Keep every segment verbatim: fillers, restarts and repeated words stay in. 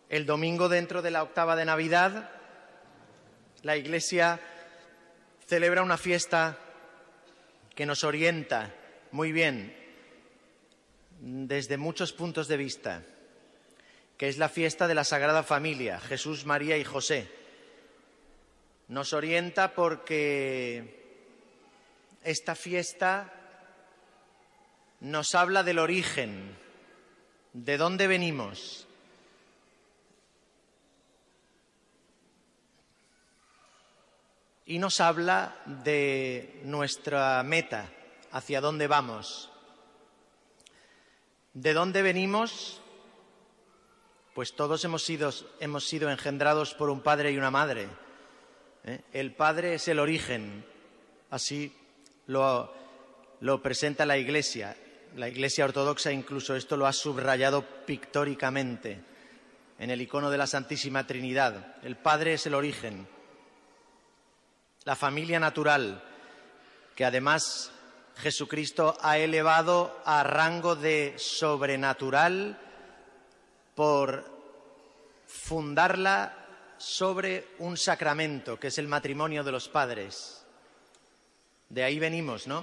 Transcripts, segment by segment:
El domingo, dentro de la octava de Navidad, la Iglesia celebra una fiesta que nos orienta muy bien desde muchos puntos de vista, que es la fiesta de la Sagrada Familia, Jesús, María y José. Nos orienta porque esta fiesta nos habla del origen, de dónde venimos. Y nos habla de nuestra meta, hacia dónde vamos. ¿De dónde venimos? Pues todos hemos sido, hemos sido engendrados por un padre y una madre. ¿Eh? El padre es el origen, así lo, lo presenta la Iglesia. La Iglesia ortodoxa incluso esto lo ha subrayado pictóricamente en el icono de la Santísima Trinidad. El padre es el origen. La familia natural, que además Jesucristo ha elevado a rango de sobrenatural por fundarla sobre un sacramento, que es el matrimonio de los padres. De ahí venimos, ¿no?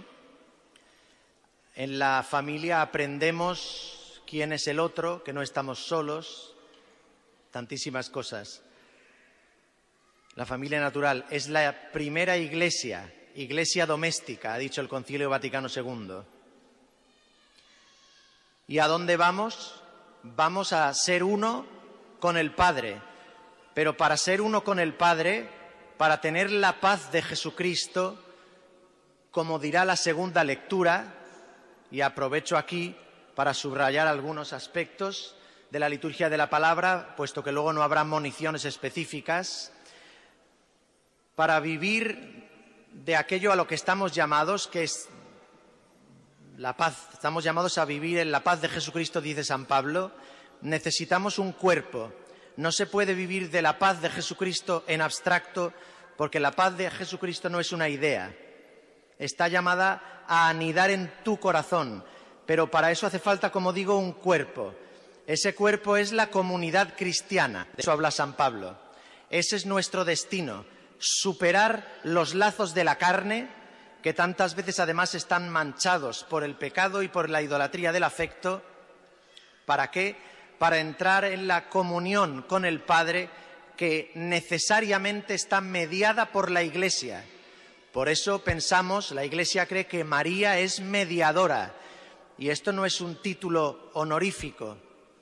En la familia aprendemos quién es el otro, que no estamos solos, tantísimas cosas. La familia natural es la primera iglesia, iglesia doméstica, ha dicho el Concilio Vaticano segundo. ¿Y a dónde vamos? Vamos a ser uno con el Padre. Pero para ser uno con el Padre, para tener la paz de Jesucristo, como dirá la segunda lectura, y aprovecho aquí para subrayar algunos aspectos de la liturgia de la palabra, puesto que luego no habrá moniciones específicas, para vivir de aquello a lo que estamos llamados, que es la paz. Estamos llamados a vivir en la paz de Jesucristo, dice San Pablo. Necesitamos un cuerpo. No se puede vivir de la paz de Jesucristo en abstracto, porque la paz de Jesucristo no es una idea. Está llamada a anidar en tu corazón, pero para eso hace falta, como digo, un cuerpo. Ese cuerpo es la comunidad cristiana, de eso habla San Pablo. Ese es nuestro destino. Superar los lazos de la carne, que tantas veces además están manchados por el pecado y por la idolatría del afecto. ¿Para qué? Para entrar en la comunión con el Padre, que necesariamente está mediada por la Iglesia. Por eso pensamos, la Iglesia cree que María es mediadora, y esto no es un título honorífico,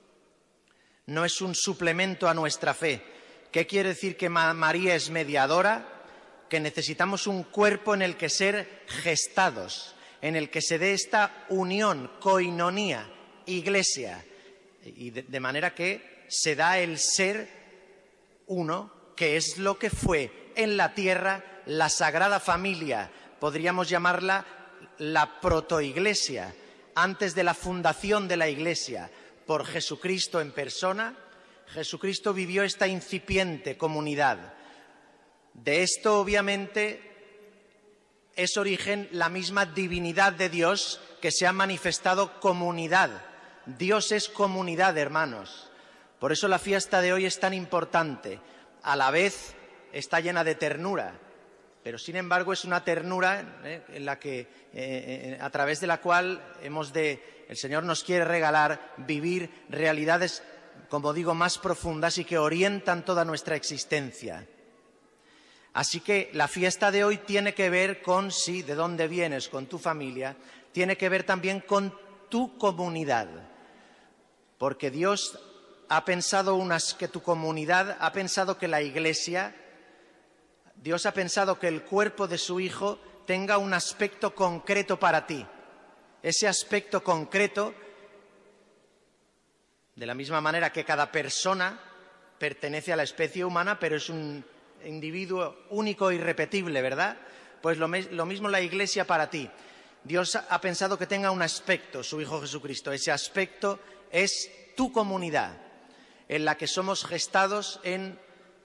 no es un suplemento a nuestra fe. ¿Qué quiere decir que María es mediadora? Que necesitamos un cuerpo en el que ser gestados, en el que se dé esta unión, coinonía, Iglesia, y de, de manera que se da el ser uno, que es lo que fue en la tierra la Sagrada Familia, podríamos llamarla la protoiglesia, antes de la fundación de la Iglesia, por Jesucristo en persona. Jesucristo vivió esta incipiente comunidad. De esto, obviamente, es origen la misma divinidad de Dios, que se ha manifestado comunidad. Dios es comunidad, hermanos. Por eso la fiesta de hoy es tan importante. A la vez está llena de ternura, pero sin embargo es una ternura eh, en la que, eh, a través de la cual hemos de, el Señor nos quiere regalar vivir realidades, como digo, más profundas y que orientan toda nuestra existencia. Así que la fiesta de hoy tiene que ver con, sí, de dónde vienes, con tu familia, tiene que ver también con tu comunidad, porque Dios ha pensado unas, que tu comunidad, ha pensado que la Iglesia, Dios ha pensado que el cuerpo de su Hijo tenga un aspecto concreto para ti. Ese aspecto concreto, de la misma manera que cada persona pertenece a la especie humana, pero es un individuo único e irrepetible, ¿verdad? Pues lo, lo mismo la Iglesia para ti. Dios ha pensado que tenga un aspecto, su Hijo Jesucristo. Ese aspecto es tu comunidad, en la que somos gestados en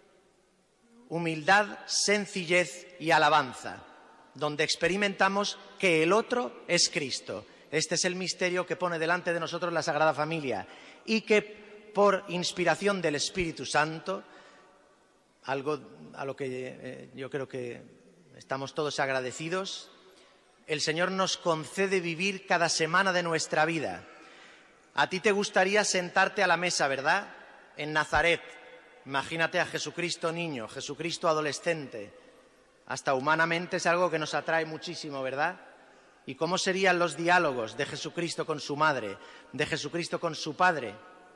humildad, sencillez y alabanza, donde experimentamos que el otro es Cristo. Este es el misterio que pone delante de nosotros la Sagrada Familia y que por inspiración del Espíritu Santo, algo a lo que eh, yo creo que estamos todos agradecidos, el Señor nos concede vivir cada semana de nuestra vida. A ti te gustaría sentarte a la mesa, ¿verdad? En Nazaret. Imagínate a Jesucristo niño, Jesucristo adolescente. Hasta humanamente es algo que nos atrae muchísimo, ¿verdad? ¿Y cómo serían los diálogos de Jesucristo con su madre, de Jesucristo con su padre?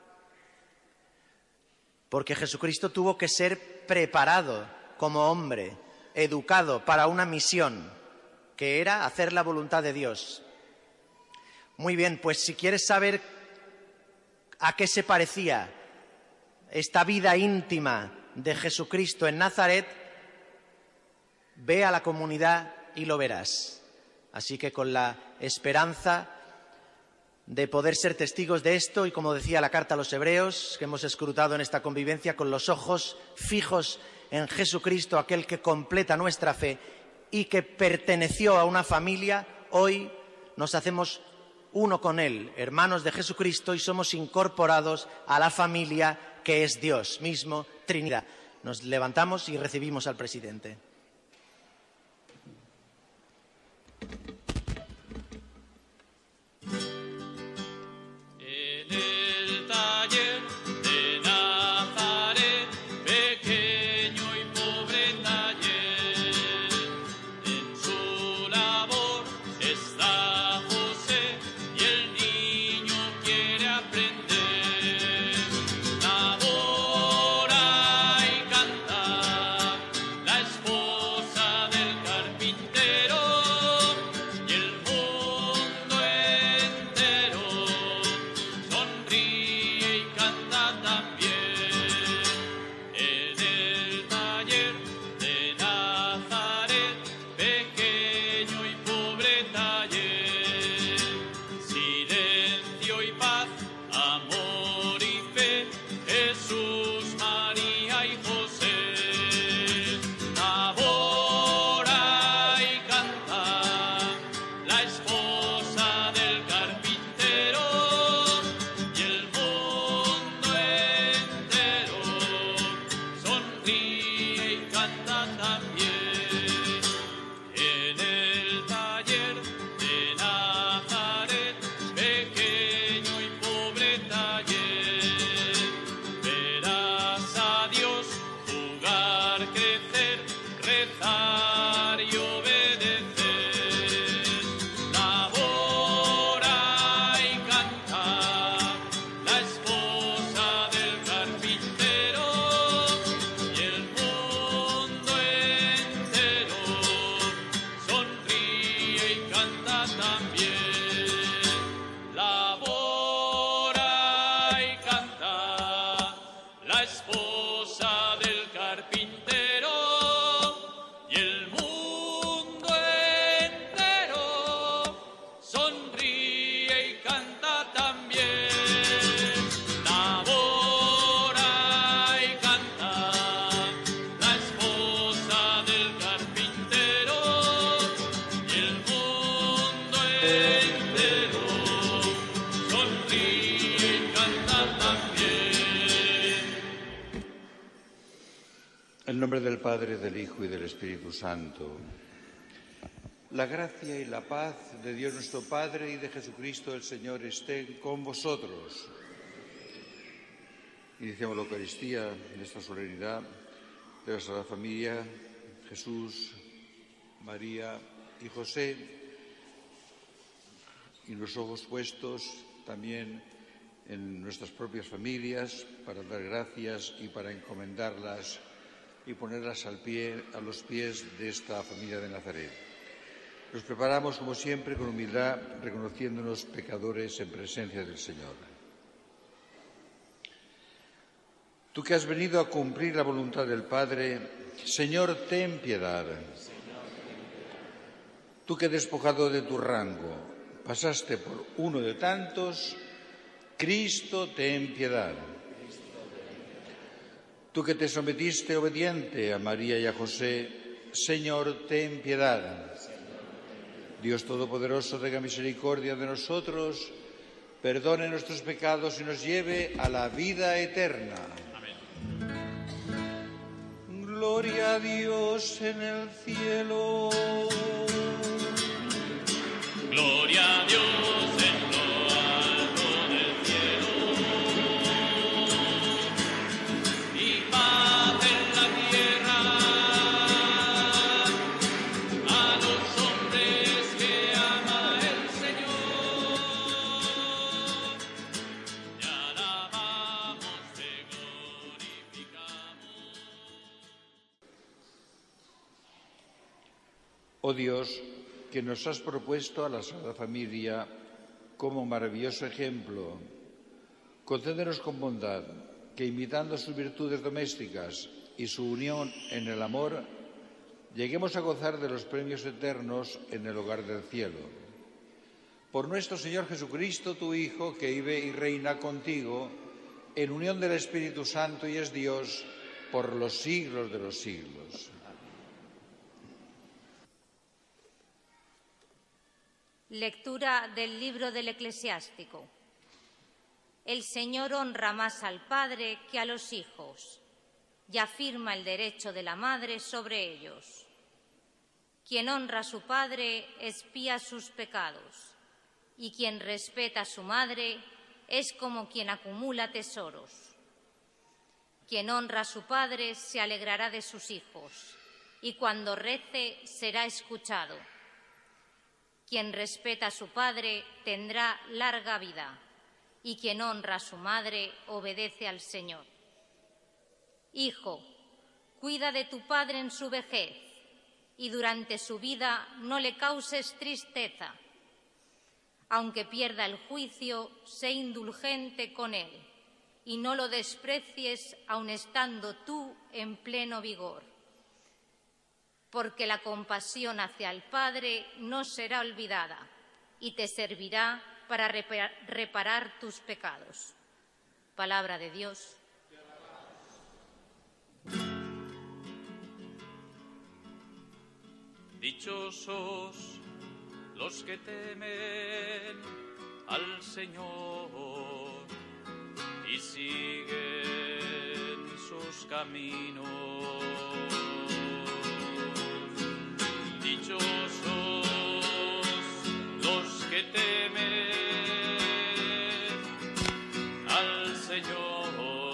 Porque Jesucristo tuvo que ser preparado como hombre, educado para una misión, que era hacer la voluntad de Dios. Muy bien, pues si quieres saber a qué se parecía esta vida íntima de Jesucristo en Nazaret, ve a la comunidad y lo verás. Así que con la esperanza de poder ser testigos de esto y, como decía la carta a los Hebreos, que hemos escrutado en esta convivencia, con los ojos fijos en Jesucristo, aquel que completa nuestra fe y que perteneció a una familia, hoy nos hacemos uno con Él, hermanos de Jesucristo, y somos incorporados a la familia que es Dios mismo, Trinidad. Nos levantamos y recibimos al presidente. En nombre del Padre, del Hijo y del Espíritu Santo. La gracia y la paz de Dios nuestro Padre y de Jesucristo el Señor estén con vosotros. Iniciamos la Eucaristía en esta solemnidad de la Sagrada Familia, Jesús, María y José, y los ojos puestos también en nuestras propias familias para dar gracias y para encomendarlas y ponerlas al pie, a los pies de esta familia de Nazaret. Nos preparamos, como siempre, con humildad, reconociéndonos pecadores en presencia del Señor. Tú que has venido a cumplir la voluntad del Padre, Señor, ten piedad. Tú que, despojado de tu rango, pasaste por uno de tantos, Cristo, ten piedad. Tú que te sometiste obediente a María y a José, Señor, ten piedad. Dios Todopoderoso, tenga misericordia de nosotros, perdone nuestros pecados y nos lleve a la vida eterna. Amén. Gloria a Dios en el cielo. Gloria a Dios en lo alto del cielo. Y paz en la tierra a los hombres que ama el Señor. Te alabamos, te glorificamos. Oh Dios, que nos has propuesto a la Sagrada Familia como maravilloso ejemplo, concédenos con bondad que, imitando sus virtudes domésticas y su unión en el amor, lleguemos a gozar de los premios eternos en el hogar del cielo. Por nuestro Señor Jesucristo, tu Hijo, que vive y reina contigo, en unión del Espíritu Santo y es Dios por los siglos de los siglos. Lectura del libro del Eclesiástico. El Señor honra más al Padre que a los hijos y afirma el derecho de la madre sobre ellos. Quien honra a su padre expía sus pecados, y quien respeta a su madre es como quien acumula tesoros. Quien honra a su padre se alegrará de sus hijos, y cuando rece será escuchado. Quien respeta a su padre tendrá larga vida, y quien honra a su madre obedece al Señor. Hijo, cuida de tu padre en su vejez, y durante su vida no le causes tristeza. Aunque pierda el juicio, sé indulgente con él, y no lo desprecies aun estando tú en pleno vigor. Porque la compasión hacia el Padre no será olvidada y te servirá para reparar tus pecados. Palabra de Dios. Dichosos los que temen al Señor y siguen sus caminos. Dichosos los que temen al Señor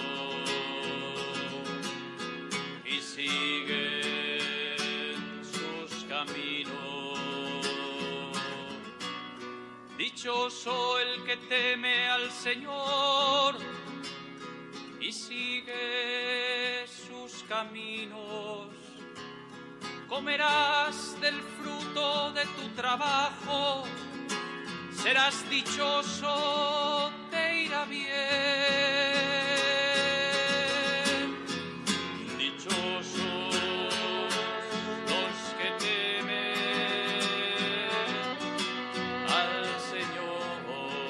y siguen sus caminos. Dichoso el que teme al Señor y sigue sus caminos. Comerás del fruto de tu trabajo, serás dichoso, te irá bien. Dichosos los que temen al Señor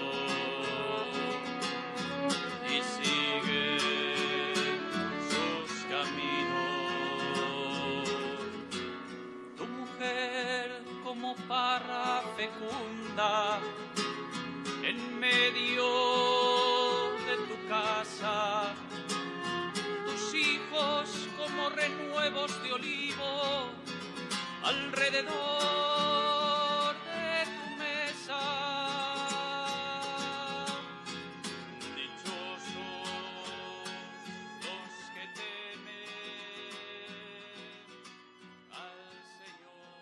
y siguen sus caminos. Como parra fecunda en medio de tu casa, tus hijos como renuevos de olivo alrededor de tu mesa. Dichosos los que temen al Señor.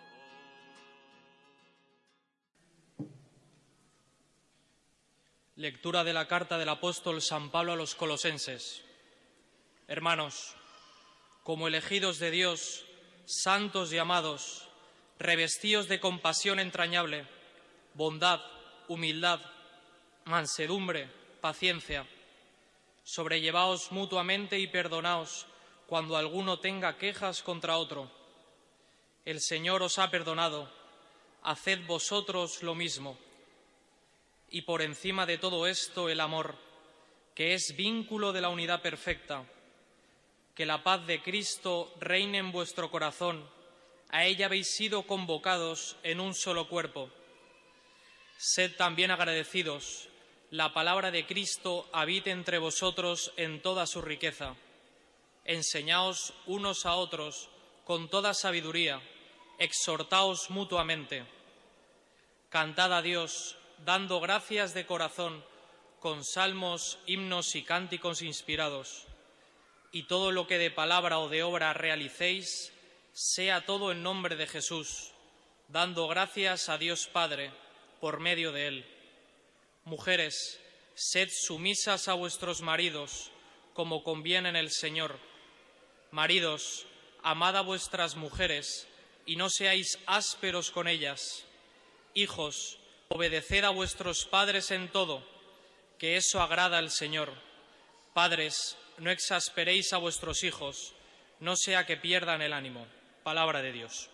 Lectura de la carta del apóstol San Pablo a los colosenses. Hermanos, como elegidos de Dios, santos y amados, revestíos de compasión entrañable, bondad, humildad, mansedumbre, paciencia. Sobrellevaos mutuamente y perdonaos cuando alguno tenga quejas contra otro. El Señor os ha perdonado, haced vosotros lo mismo. Y por encima de todo esto el amor, que es vínculo de la unidad perfecta. Que la paz de Cristo reine en vuestro corazón, a ella habéis sido convocados en un solo cuerpo. Sed también agradecidos, la palabra de Cristo habite entre vosotros en toda su riqueza. Enseñaos unos a otros con toda sabiduría, exhortaos mutuamente. Cantad a Dios, dando gracias de corazón, con salmos, himnos y cánticos inspirados. Y todo lo que de palabra o de obra realicéis, sea todo en nombre de Jesús, dando gracias a Dios Padre por medio de él. Mujeres, sed sumisas a vuestros maridos, como conviene en el Señor. Maridos, amad a vuestras mujeres y no seáis ásperos con ellas. Hijos, obedeced a vuestros padres en todo, que eso agrada al Señor. Padres, no exasperéis a vuestros hijos, no sea que pierdan el ánimo. Palabra de Dios.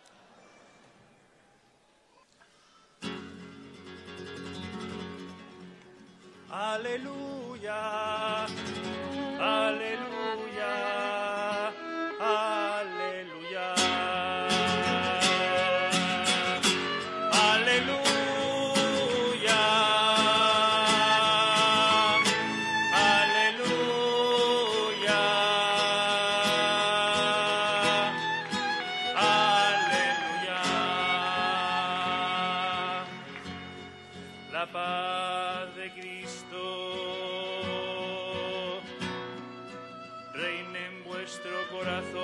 Aleluya, aleluya, aleluya. Aleluya, aleluya, aleluya. La paz de Cristo reine en vuestro corazón.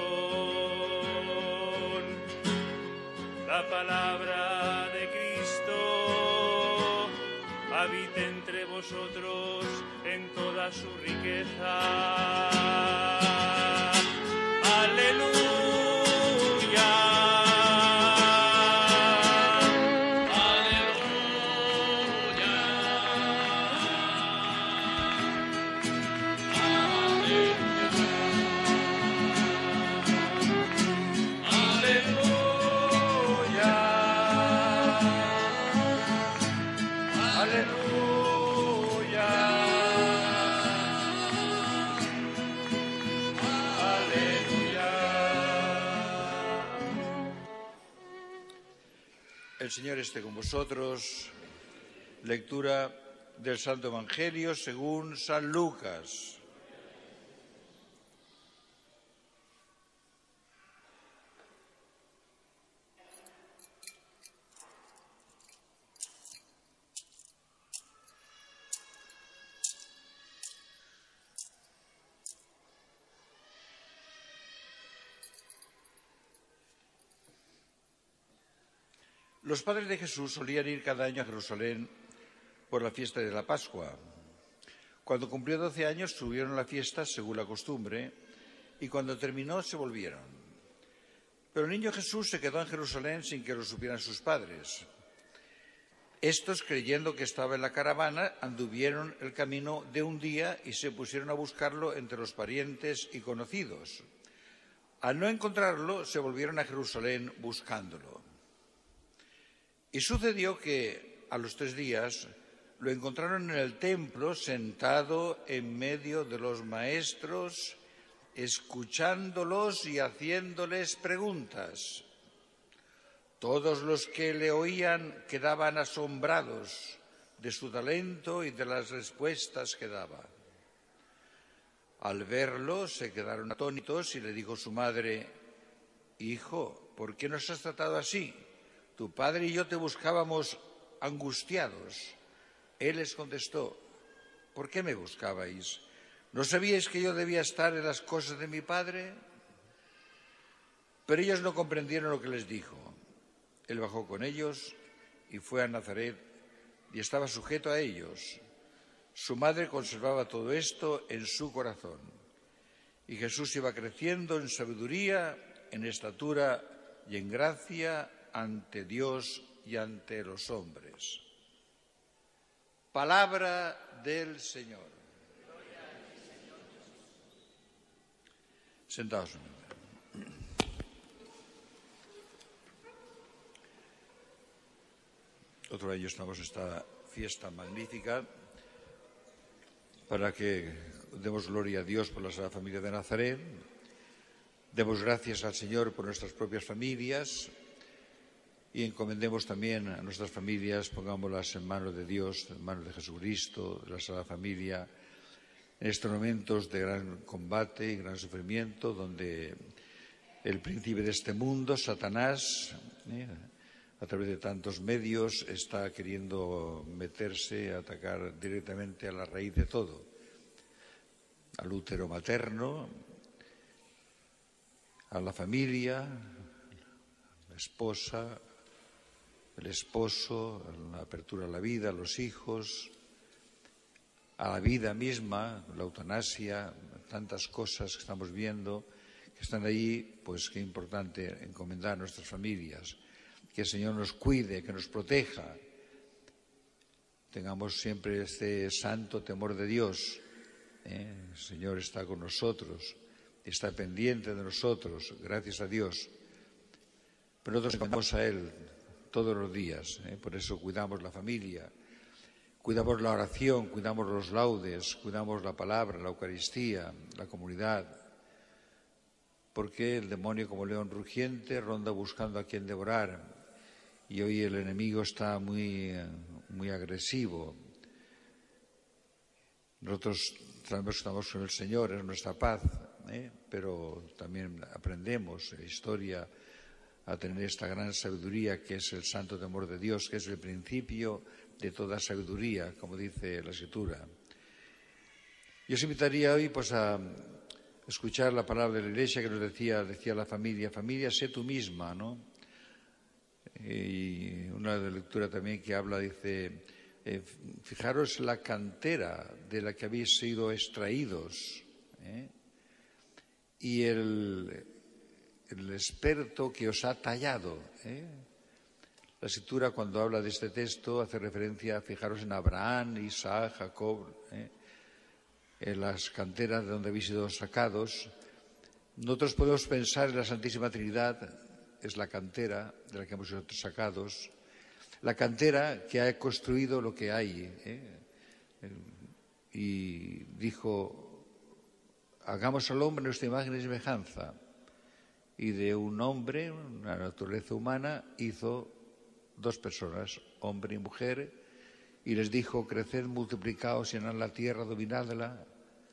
La palabra de Cristo habite entre vosotros en toda su riqueza. Aleluya. El Señor esté con vosotros. Lectura del Santo Evangelio según San Lucas. Los padres de Jesús solían ir cada año a Jerusalén por la fiesta de la Pascua. Cuando cumplió doce años subieron a la fiesta según la costumbre y cuando terminó se volvieron. Pero el niño Jesús se quedó en Jerusalén sin que lo supieran sus padres. Estos, creyendo que estaba en la caravana, anduvieron el camino de un día y se pusieron a buscarlo entre los parientes y conocidos. Al no encontrarlo, se volvieron a Jerusalén buscándolo. Y sucedió que, a los tres días, lo encontraron en el templo sentado en medio de los maestros, escuchándolos y haciéndoles preguntas. Todos los que le oían quedaban asombrados de su talento y de las respuestas que daba. Al verlo se quedaron atónitos y le dijo su madre: «Hijo, ¿por qué nos has tratado así? Tu padre y yo te buscábamos angustiados». Él les contestó: «¿Por qué me buscabais? ¿No sabíais que yo debía estar en las cosas de mi padre?». Pero ellos no comprendieron lo que les dijo. Él bajó con ellos y fue a Nazaret y estaba sujeto a ellos. Su madre conservaba todo esto en su corazón. Y Jesús iba creciendo en sabiduría, en estatura y en gracia ante Dios y ante los hombres. Palabra del Señor. Sentaos. Otro año estamos en esta fiesta magnífica para que demos gloria a Dios por la Sagrada Familia de Nazaret, demos gracias al Señor por nuestras propias familias y encomendemos también a nuestras familias, pongámoslas en manos de Dios, en manos de Jesucristo, de la Sagrada Familia, en estos momentos de gran combate y gran sufrimiento, donde el príncipe de este mundo, Satanás, eh, a través de tantos medios, está queriendo meterse, atacar directamente a la raíz de todo, al útero materno, a la familia, la esposa, el esposo, a la apertura a la vida, a los hijos, a la vida misma, la eutanasia, tantas cosas que estamos viendo que están ahí, pues qué importante encomendar a nuestras familias, que el Señor nos cuide, que nos proteja, tengamos siempre este santo temor de Dios. ¿eh? El Señor está con nosotros, está pendiente de nosotros, gracias a Dios. Pero nosotros encomendamos a Él todos los días, ¿eh? por eso cuidamos la familia, cuidamos la oración, cuidamos los laudes, cuidamos la palabra, la Eucaristía, la comunidad. Porque el demonio, como león rugiente, ronda buscando a quien devorar. Y hoy el enemigo está muy, muy agresivo. Nosotros sabemos que estamos con el Señor, es nuestra paz, ¿eh? pero también aprendemos en la historia a tener esta gran sabiduría que es el santo temor de Dios, que es el principio de toda sabiduría, como dice la Escritura. Yo os invitaría hoy pues a escuchar la palabra de la Iglesia que nos decía, decía la familia, familia, sé tú misma, ¿no? Y una de lectura también que habla, dice, eh, fijaros la cantera de la que habéis sido extraídos, ¿eh? y el, el experto que os ha tallado, ¿eh? La Escritura, cuando habla de este texto, hace referencia, fijaros en Abraham, Isaac, Jacob, ¿eh? en las canteras de donde habéis sido sacados. Nosotros podemos pensar en la Santísima Trinidad, es la cantera de la que hemos sido sacados, la cantera que ha construido lo que hay. ¿eh? Y dijo, hagamos al hombre nuestra imagen y semejanza. Y de un hombre, una naturaleza humana, hizo dos personas, hombre y mujer, y les dijo, creced, multiplicaos, llenad la tierra, dominadla.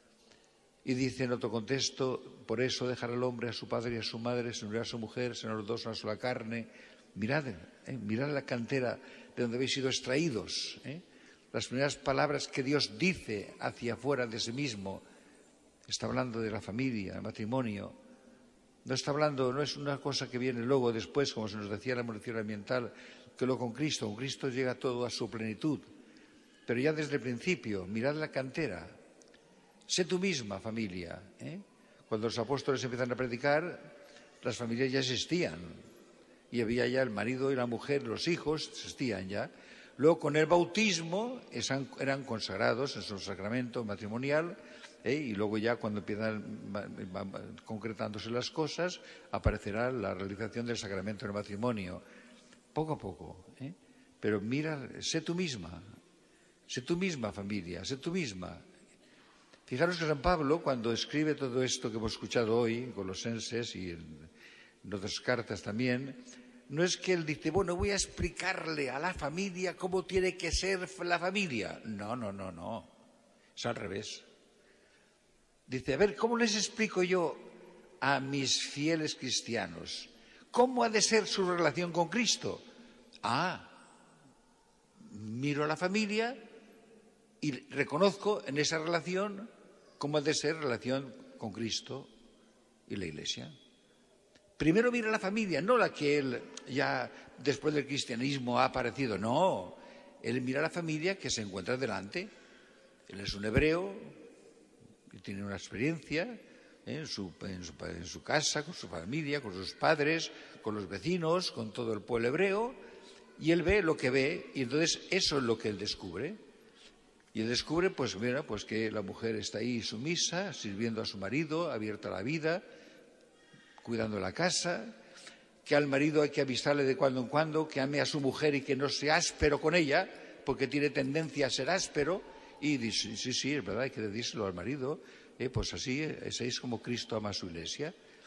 Y dice en otro contexto, por eso dejará el hombre a su padre y a su madre, se unirá a su mujer, serán los dos una sola carne. Mirad, eh, mirad la cantera de donde habéis sido extraídos. ¿eh? Las primeras palabras que Dios dice hacia afuera de sí mismo, está hablando de la familia, del matrimonio. No está hablando, no es una cosa que viene luego, después, como se nos decía la evolución ambiental, que lo con Cristo, con Cristo llega todo a su plenitud. Pero ya desde el principio, mirad la cantera. Sé tú misma, familia. ¿eh? Cuando los apóstoles empiezan a predicar, las familias ya existían. Y había ya el marido y la mujer, los hijos, existían ya. Luego, con el bautismo, eran consagrados en su sacramento matrimonial. ¿eh? Y luego ya, cuando empiezan concretándose las cosas, aparecerá la realización del sacramento del matrimonio. Poco a poco. ¿eh? Pero mira, sé tú misma. Sé tú misma, familia, sé tú misma. Fijaros que San Pablo, cuando escribe todo esto que hemos escuchado hoy, en Colosenses y en, en otras cartas también, no es que él dice, bueno, voy a explicarle a la familia cómo tiene que ser la familia. No, no, no, no. Es al revés. Dice, a ver, ¿cómo les explico yo a mis fieles cristianos cómo ha de ser su relación con Cristo? Ah, miro a la familia y reconozco en esa relación cómo ha de ser relación con Cristo y la Iglesia. Primero mira la familia, no la que él ya después del cristianismo ha aparecido, no. Él mira la familia que se encuentra delante. Él es un hebreo y tiene una experiencia ¿eh? en, su, en, su, en su casa, con su familia, con sus padres, con los vecinos, con todo el pueblo hebreo, y él ve lo que ve, y entonces eso es lo que él descubre. Y él descubre, pues mira, pues que la mujer está ahí sumisa, sirviendo a su marido, abierta a la vida, cuidando la casa, que al marido hay que avisarle de cuando en cuando que ame a su mujer y que no sea áspero con ella, porque tiene tendencia a ser áspero. Y dice, sí, sí, es verdad, hay que decírselo al marido, eh, pues así, así es como Cristo ama a su Iglesia.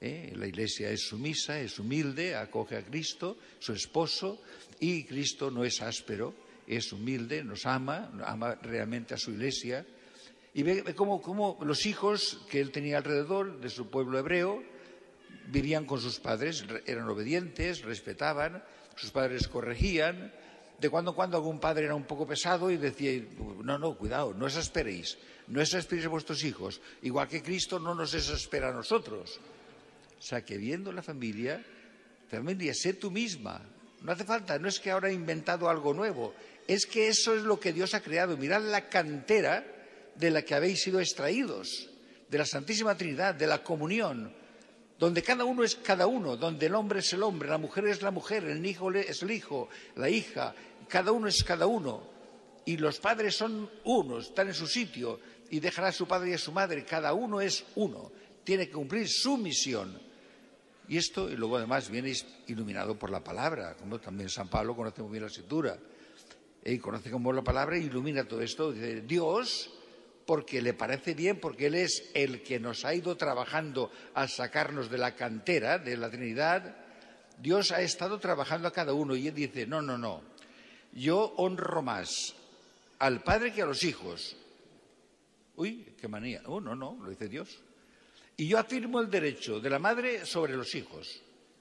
¿eh? La Iglesia es sumisa, es humilde, acoge a Cristo, su esposo, y Cristo no es áspero, es humilde, nos ama, ama realmente a su Iglesia. Y ve, ve cómo, cómo los hijos que él tenía alrededor de su pueblo hebreo vivían con sus padres, eran obedientes, respetaban, sus padres corregían. De cuando en cuando algún padre era un poco pesado y decía, no, no, cuidado, no exasperéis, no exasperéis a vuestros hijos, igual que Cristo no nos exaspera a nosotros. O sea, que viendo la familia, también diría, sé tú misma, no hace falta, no es que ahora he inventado algo nuevo, es que eso es lo que Dios ha creado. Mirad la cantera de la que habéis sido extraídos, de la Santísima Trinidad, de la comunión, donde cada uno es cada uno, donde el hombre es el hombre, la mujer es la mujer, el hijo es el hijo, la hija, cada uno es cada uno. Y los padres son unos, están en su sitio y dejará a su padre y a su madre, cada uno es uno, tiene que cumplir su misión. Y esto, y luego además viene iluminado por la palabra, como también San Pablo conoce muy bien la Escritura, y conoce como la palabra e ilumina todo esto. Dice, Dios, porque le parece bien, porque Él es el que nos ha ido trabajando a sacarnos de la cantera, de la Trinidad, Dios ha estado trabajando a cada uno y Él dice, no, no, no, yo honro más al padre que a los hijos. Uy, qué manía. Oh, no, no, lo dice Dios. Y yo afirmo el derecho de la madre sobre los hijos.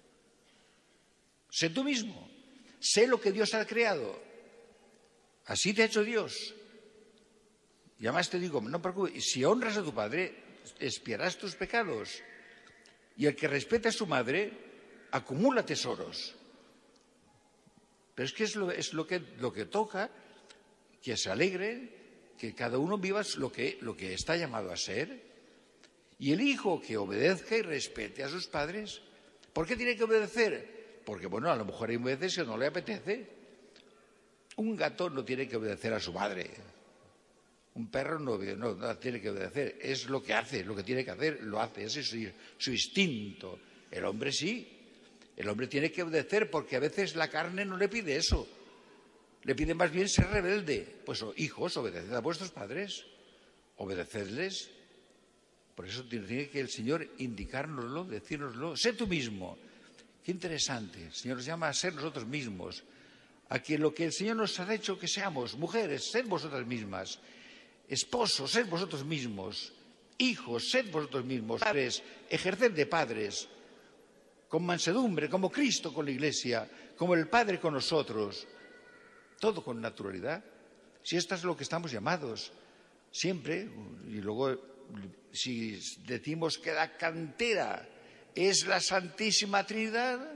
Sé tú mismo, sé lo que Dios ha creado. Así te ha hecho Dios. Y además te digo, no preocupes, si honras a tu padre, expiarás tus pecados. Y el que respeta a su madre, acumula tesoros. Pero es que es lo, es lo que lo que toca, que se alegre, que cada uno viva lo que, lo que está llamado a ser. Y el hijo que obedezca y respete a sus padres, ¿por qué tiene que obedecer? Porque, bueno, a lo mejor hay veces que no le apetece. Un gato no tiene que obedecer a su madre. Un perro no, no, no tiene que obedecer, es lo que hace, lo que tiene que hacer, lo hace, ese es su, su instinto. El hombre sí, el hombre tiene que obedecer porque a veces la carne no le pide eso, le pide más bien ser rebelde. Pues oh, hijos, obedeced a vuestros padres, obedecedles. Por eso tiene que el Señor indicárnoslo, decírnoslo, sé tú mismo. Qué interesante, el Señor nos llama a ser nosotros mismos, a que lo que el Señor nos ha hecho que seamos, mujeres, sed vosotras mismas. Esposos, sed vosotros mismos. Hijos, sed vosotros mismos. Padres, ejerced de padres. Con mansedumbre, como Cristo con la Iglesia, como el Padre con nosotros. Todo con naturalidad. Si esto es lo que estamos llamados. Siempre, y luego si decimos que la cantera es la Santísima Trinidad,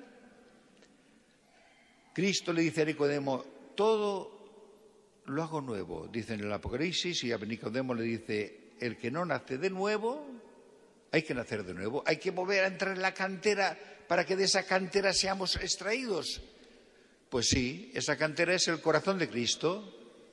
Cristo le dice a Nicodemo, todo lo hago nuevo, dice en el Apocalipsis, y a Nicodemo le dice, el que no nace de nuevo, hay que nacer de nuevo, hay que volver a entrar en la cantera para que de esa cantera seamos extraídos. Pues sí, esa cantera es el corazón de Cristo,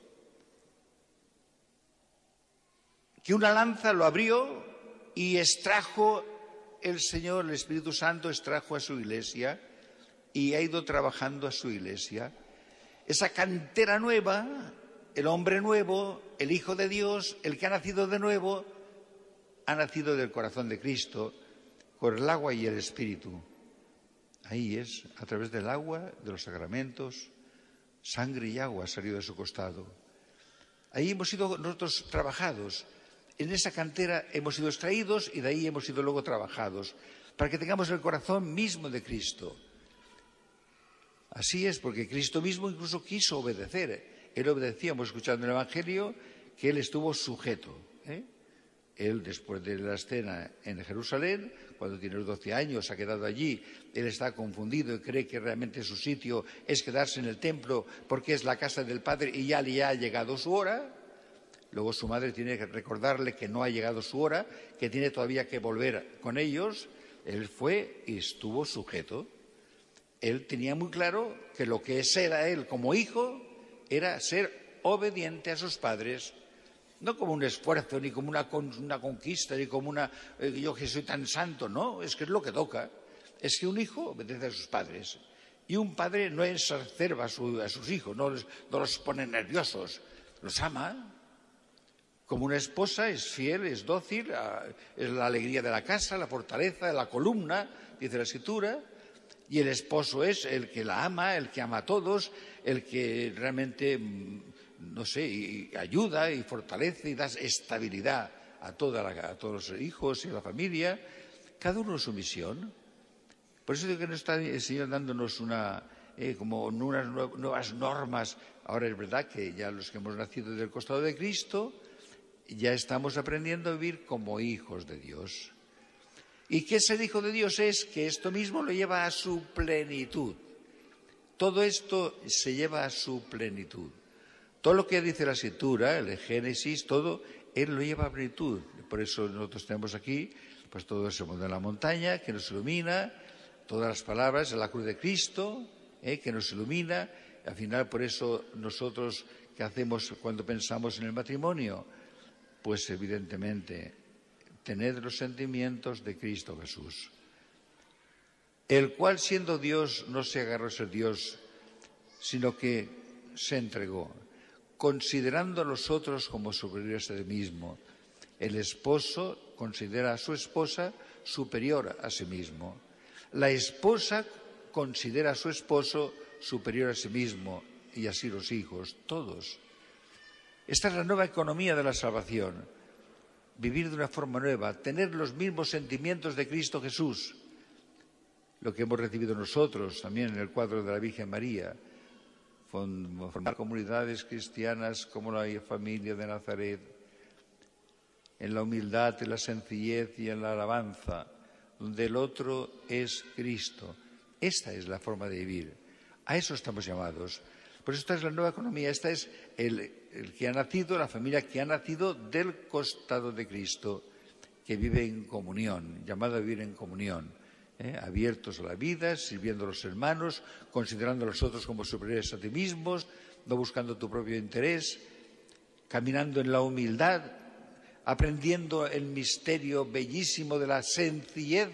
que una lanza lo abrió y extrajo el Señor, el Espíritu Santo, extrajo a su Iglesia y ha ido trabajando a su Iglesia. Esa cantera nueva, el hombre nuevo, el Hijo de Dios, el que ha nacido de nuevo, ha nacido del corazón de Cristo, por el agua y el Espíritu. Ahí es, a través del agua, de los sacramentos, sangre y agua ha salido de su costado. Ahí hemos sido nosotros trabajados. En esa cantera hemos sido extraídos y de ahí hemos sido luego trabajados, para que tengamos el corazón mismo de Cristo. Así es, porque Cristo mismo incluso quiso obedecer. Él obedecía, hemos escuchado en el Evangelio, que Él estuvo sujeto. ¿eh? Él, después de la escena en Jerusalén, cuando tiene los doce años, ha quedado allí, Él está confundido y cree que realmente su sitio es quedarse en el templo porque es la casa del Padre y ya le ha llegado su hora. Luego su madre tiene que recordarle que no ha llegado su hora, que tiene todavía que volver con ellos. Él fue y estuvo sujeto. Él tenía muy claro que lo que era él como hijo era ser obediente a sus padres, no como un esfuerzo, ni como una, una conquista, ni como una eh, yo que soy tan santo, no, es que es lo que toca. Es que un hijo obedece a sus padres y un padre no exacerba a, su, a sus hijos, no, les, no los pone nerviosos, los ama. Como una esposa es fiel, es dócil, es la alegría de la casa, la fortaleza, la columna, dice la Escritura, y el esposo es el que la ama, el que ama a todos, el que realmente, no sé, ayuda y fortalece y da estabilidad a, toda la, a todos los hijos y a la familia, cada uno en su misión. Por eso digo que no está el Señor dándonos una, eh, como unas nuevas normas. Ahora es verdad que ya los que hemos nacido del costado de Cristo, ya estamos aprendiendo a vivir como hijos de Dios. ¿Y qué ser hijo de Dios es? Que esto mismo lo lleva a su plenitud. Todo esto se lleva a su plenitud. Todo lo que dice la Escritura, el Génesis, todo, Él lo lleva a plenitud. Por eso nosotros tenemos aquí pues todo ese mundo de la montaña que nos ilumina, todas las palabras de la cruz de Cristo, eh, que nos ilumina. Al final, por eso nosotros, ¿qué hacemos cuando pensamos en el matrimonio? Pues evidentemente, tened los sentimientos de Cristo Jesús, el cual siendo Dios no se agarró a ser Dios, sino que se entregó, considerando a los otros como superiores a sí mismo. El esposo considera a su esposa superior a sí mismo. La esposa considera a su esposo superior a sí mismo, y así los hijos, todos. Esta es la nueva economía de la salvación. Vivir de una forma nueva, tener los mismos sentimientos de Cristo Jesús, lo que hemos recibido nosotros también en el cuadro de la Virgen María, formar comunidades cristianas como la familia de Nazaret, en la humildad, en la sencillez y en la alabanza, donde el otro es Cristo. Esta es la forma de vivir. A eso estamos llamados. Por eso esta es la nueva economía, esta es el, el que ha nacido, la familia que ha nacido del costado de Cristo, que vive en comunión, llamada a vivir en comunión, ¿eh? abiertos a la vida, sirviendo a los hermanos, considerando a los otros como superiores a ti mismos, no buscando tu propio interés, caminando en la humildad, aprendiendo el misterio bellísimo de la sencillez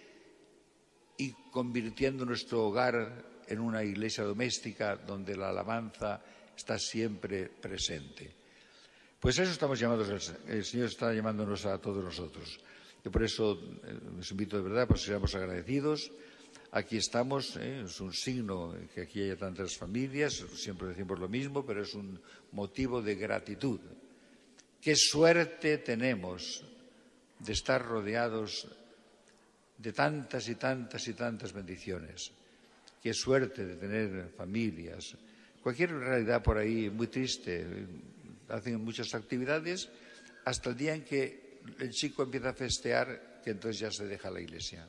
y convirtiendo nuestro hogar en una iglesia doméstica donde la alabanza está siempre presente. Pues a eso estamos llamados, el Señor está llamándonos a todos nosotros. Y por eso les invito de verdad, pues seamos agradecidos. Aquí estamos, ¿eh? Es un signo que aquí haya tantas familias, siempre decimos lo mismo, pero es un motivo de gratitud. Qué suerte tenemos de estar rodeados de tantas y tantas y tantas bendiciones. Qué suerte de tener familias. Cualquier realidad por ahí muy triste, hacen muchas actividades hasta el día en que el chico empieza a festear, que entonces ya se deja la iglesia.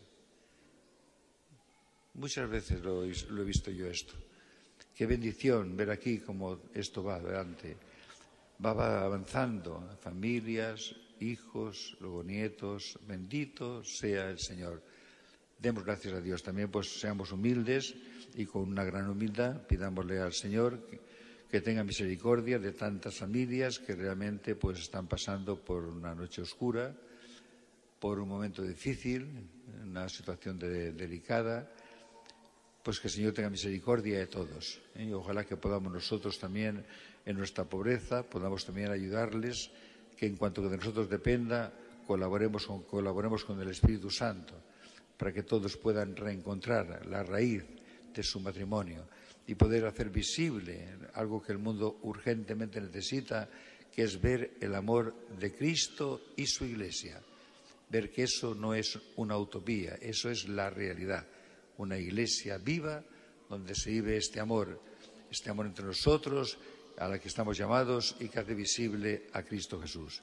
Muchas veces lo, lo he visto yo esto. Qué bendición ver aquí cómo esto va adelante. Va avanzando, familias, hijos, luego nietos. Bendito sea el Señor. Demos gracias a Dios. También pues seamos humildes y con una gran humildad pidámosle al Señor que, que tenga misericordia de tantas familias que realmente pues están pasando por una noche oscura, por un momento difícil, una situación de, delicada. Pues que el Señor tenga misericordia de todos, ¿eh? Y ojalá que podamos nosotros también, en nuestra pobreza, podamos también ayudarles, que en cuanto que de nosotros dependa, colaboremos con, colaboremos con el Espíritu Santo, para que todos puedan reencontrar la raíz de su matrimonio y poder hacer visible algo que el mundo urgentemente necesita, que es ver el amor de Cristo y su Iglesia. Ver que eso no es una utopía, eso es la realidad. Una iglesia viva donde se vive este amor, este amor entre nosotros, a la que estamos llamados y que hace visible a Cristo Jesús.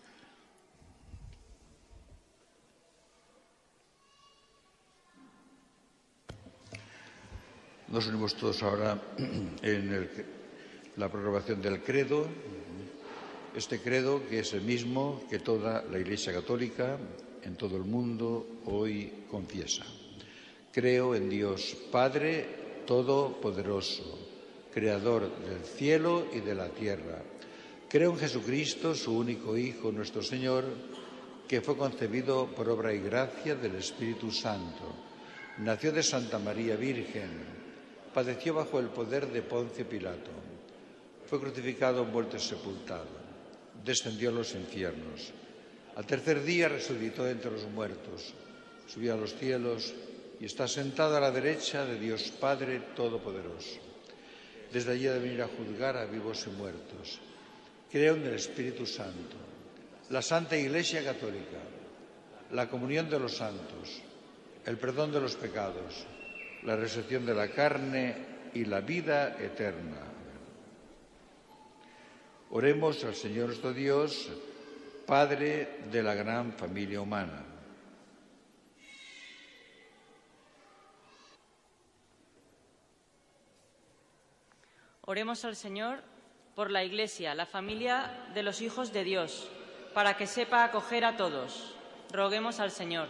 Nos unimos todos ahora en el, la programación del credo, este credo que es el mismo que toda la Iglesia Católica en todo el mundo hoy confiesa. Creo en Dios Padre Todopoderoso, Creador del cielo y de la tierra. Creo en Jesucristo, su único Hijo, nuestro Señor, que fue concebido por obra y gracia del Espíritu Santo. Nació de Santa María Virgen, padeció bajo el poder de Poncio Pilato, fue crucificado, muerto y sepultado. descendió a los infiernos. Al tercer día resucitó entre los muertos, subió a los cielos y está sentado a la derecha de Dios Padre Todopoderoso. Desde allí ha de venir a juzgar a vivos y muertos. Creo en el Espíritu Santo, la Santa Iglesia Católica, la comunión de los santos, el perdón de los pecados, la resurrección de la carne y la vida eterna. Oremos al Señor nuestro Dios, Padre de la gran familia humana. Oremos al Señor por la Iglesia, la familia de los hijos de Dios, para que sepa acoger a todos. Roguemos al Señor.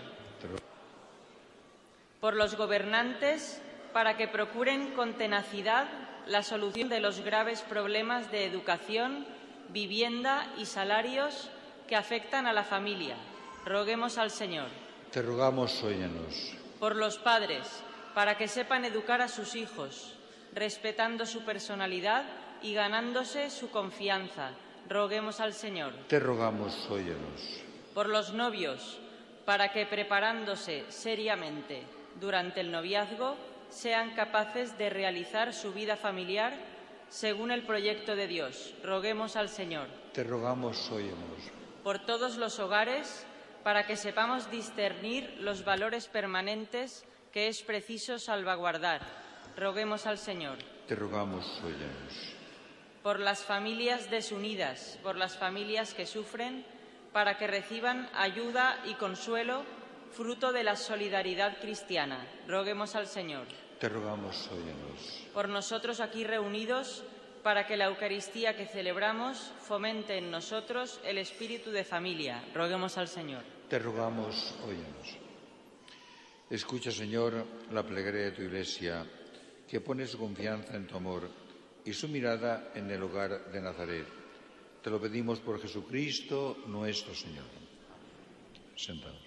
Por los gobernantes, para que procuren con tenacidad la solución de los graves problemas de educación, vivienda y salarios que afectan a la familia. Roguemos al Señor. Te rogamos, óyenos. Por los padres, para que sepan educar a sus hijos, respetando su personalidad y ganándose su confianza. Roguemos al Señor. Te rogamos, óyenos. Por los novios, para que preparándose seriamente durante el noviazgo sean capaces de realizar su vida familiar según el proyecto de Dios. Roguemos al Señor. Te rogamos, óyenos. Por todos los hogares, para que sepamos discernir los valores permanentes que es preciso salvaguardar. Roguemos al Señor. Te rogamos, óyenos. Por las familias desunidas, por las familias que sufren, para que reciban ayuda y consuelo, fruto de la solidaridad cristiana. Roguemos al Señor. Te rogamos, óyenos. Por nosotros aquí reunidos, para que la Eucaristía que celebramos fomente en nosotros el espíritu de familia. Roguemos al Señor. Te rogamos, óyenos. Escucha, Señor, la plegaria de tu Iglesia, que pone su confianza en tu amor y su mirada en el hogar de Nazaret. Te lo pedimos por Jesucristo nuestro Señor. Sentados.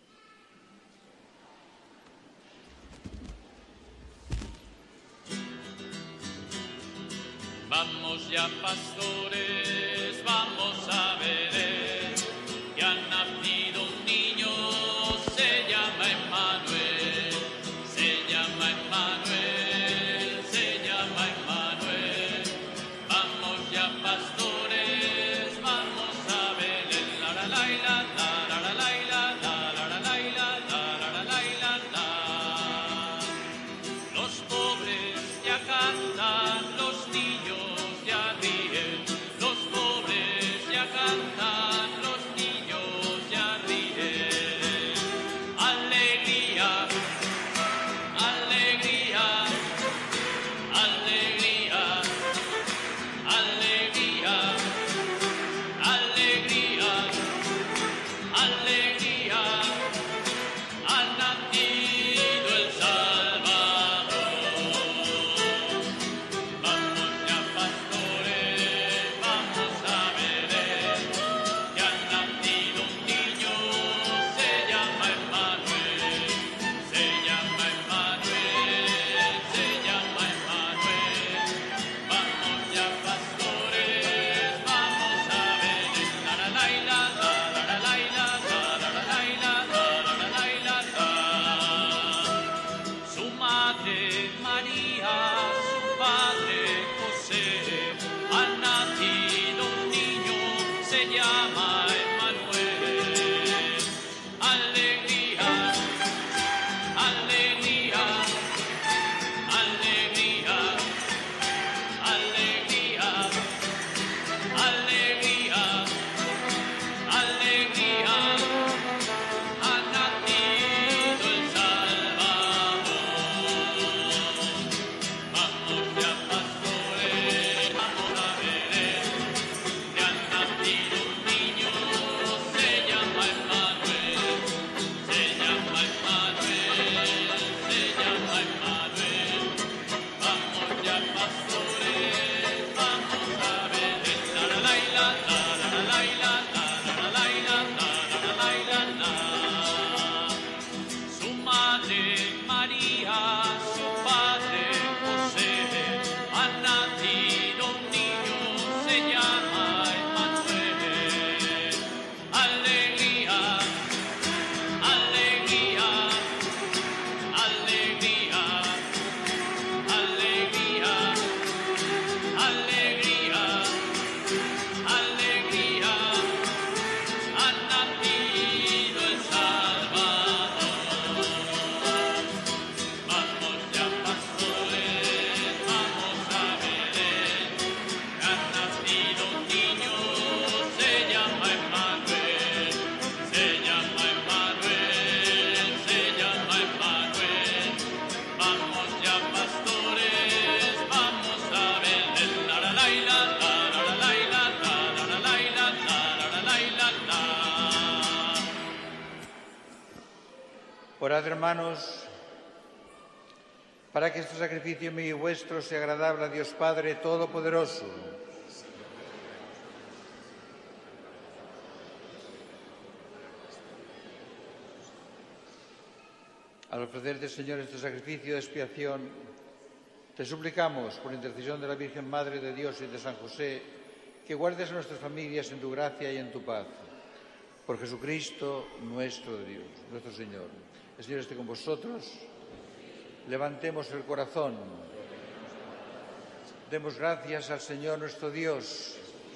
Vamos ya, pastores, vamos a Belén, que ha nacido un niño, se llama Emmanuel, se llama Emmanuel, se llama Emmanuel. Vamos ya, pastores, vamos a Belén, la la la la la la la la la la la la la la la. Los pobres ya cantan, los niños ya ríen, los pobres ya cantan, los niños ya ríen. Alegría, alegría, alegría, alegría. Orad, hermanos, para que este sacrificio mío y vuestro sea agradable a Dios Padre Todopoderoso. Al ofrecerte, Señor, este sacrificio de expiación, te suplicamos, por intercesión de la Virgen Madre de Dios y de San José, que guardes a nuestras familias en tu gracia y en tu paz. Por Jesucristo, nuestro Dios, nuestro Señor. El Señor esté con vosotros. Levantemos el corazón. Demos gracias al Señor nuestro Dios.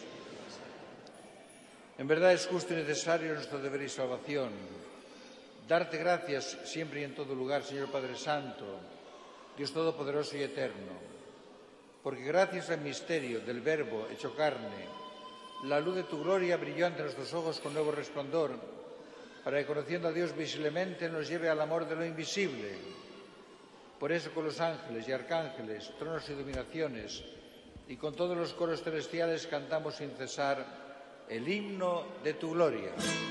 En verdad es justo y necesario nuestro deber y salvación darte gracias siempre y en todo lugar, Señor Padre Santo, Dios Todopoderoso y Eterno, porque gracias al misterio del Verbo hecho carne, la luz de tu gloria brilló ante nuestros ojos con nuevo resplandor, para que, conociendo a Dios visiblemente, nos lleve al amor de lo invisible. Por eso, con los ángeles y arcángeles, tronos y dominaciones, y con todos los coros celestiales cantamos sin cesar el himno de tu gloria.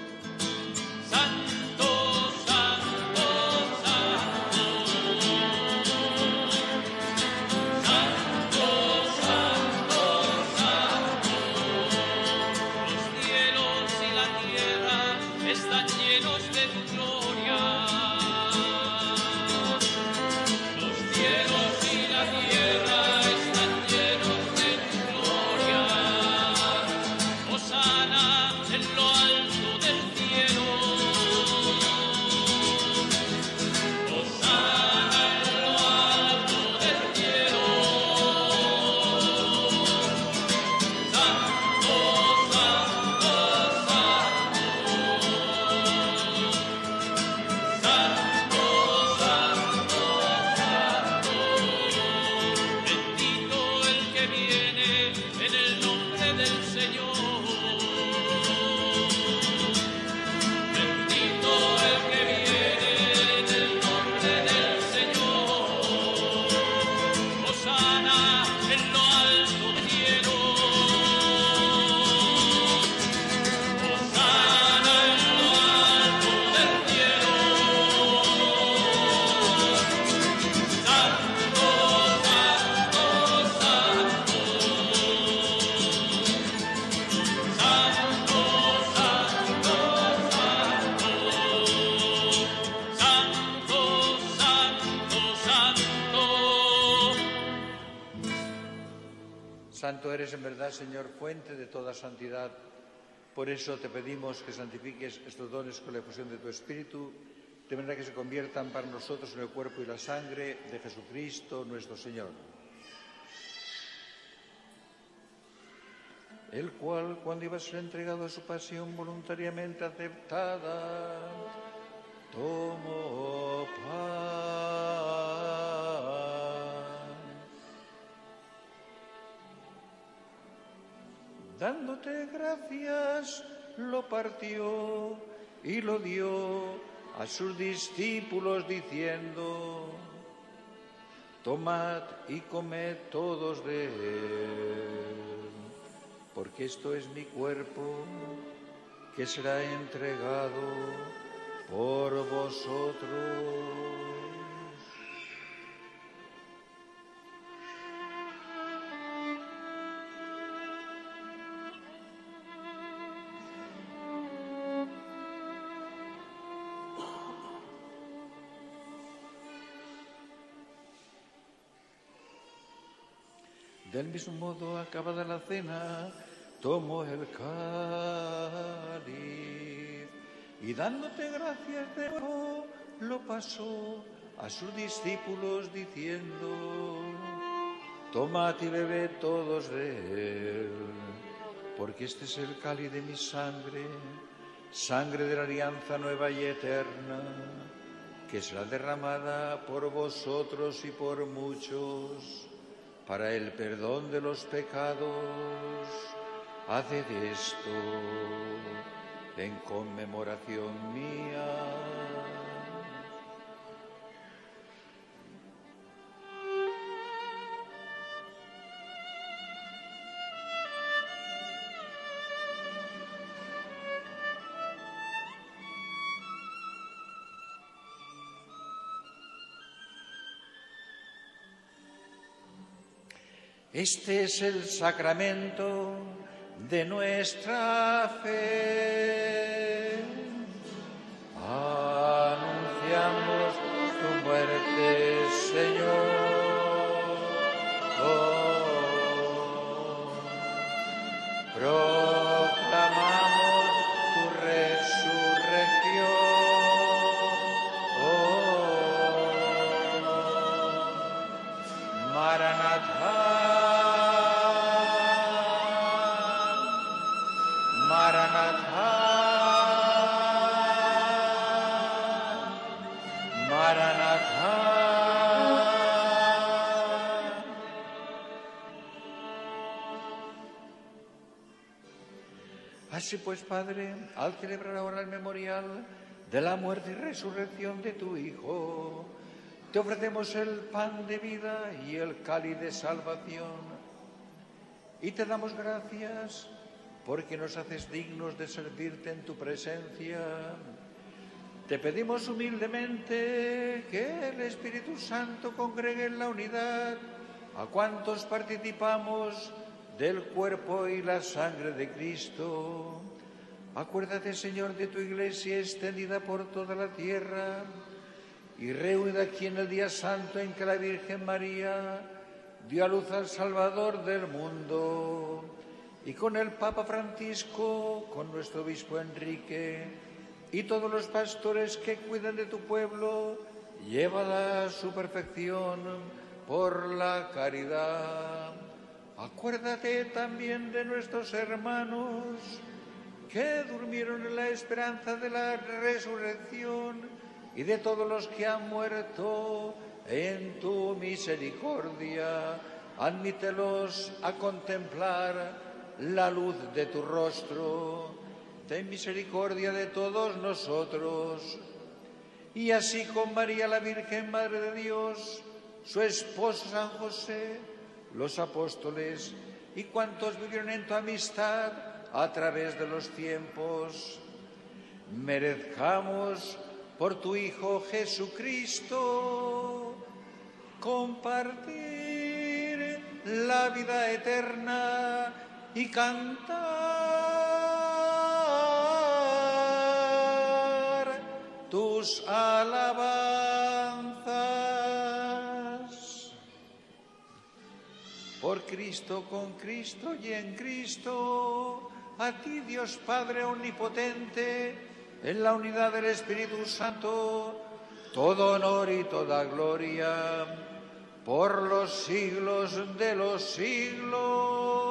Santo eres en verdad, Señor, fuente de toda santidad. Por eso te pedimos que santifiques estos dones con la efusión de tu Espíritu, de manera que se conviertan para nosotros en el cuerpo y la sangre de Jesucristo nuestro Señor. El cual, cuando iba a ser entregado a su pasión voluntariamente aceptada, tomó pan. Dándote gracias, lo partió y lo dio a sus discípulos diciendo: tomad y comed todos de él, porque esto es mi cuerpo que será entregado por vosotros. Del mismo modo, acabada la cena, tomó el cáliz y dándote gracias de nuevo, lo pasó a sus discípulos diciendo: tomad y bebed todos de él, porque este es el cáliz de mi sangre, sangre de la alianza nueva y eterna, que será derramada por vosotros y por muchos para el perdón de los pecados. Haced esto en conmemoración mía. Este es el sacramento de nuestra fe. Anunciamos tu muerte, Señor. Oh, proclamamos tu resurrección. Oh, Maranatha. Maranatha, Maranatha. Así pues, Padre, al celebrar ahora el memorial de la muerte y resurrección de tu Hijo, te ofrecemos el pan de vida y el cáliz de salvación. Y te damos gracias porque nos haces dignos de servirte en tu presencia. Te pedimos humildemente que el Espíritu Santo congregue en la unidad a cuantos participamos del cuerpo y la sangre de Cristo. Acuérdate, Señor, de tu Iglesia extendida por toda la tierra y reúnida aquí en el día santo en que la Virgen María dio a luz al Salvador del mundo. Y con el Papa Francisco, con nuestro obispo Enrique y todos los pastores que cuidan de tu pueblo, llévala a su perfección por la caridad. Acuérdate también de nuestros hermanos que durmieron en la esperanza de la resurrección y de todos los que han muerto en tu misericordia. Admítelos a contemplar la luz de tu rostro. Ten misericordia de todos nosotros. Y así con María la Virgen, Madre de Dios, su esposo San José, los apóstoles y cuantos vivieron en tu amistad a través de los tiempos, merezcamos por tu Hijo Jesucristo compartir la vida eterna y cantar tus alabanzas. Por Cristo, con Cristo y en Cristo, a ti, Dios Padre omnipotente, en la unidad del Espíritu Santo, todo honor y toda gloria por los siglos de los siglos.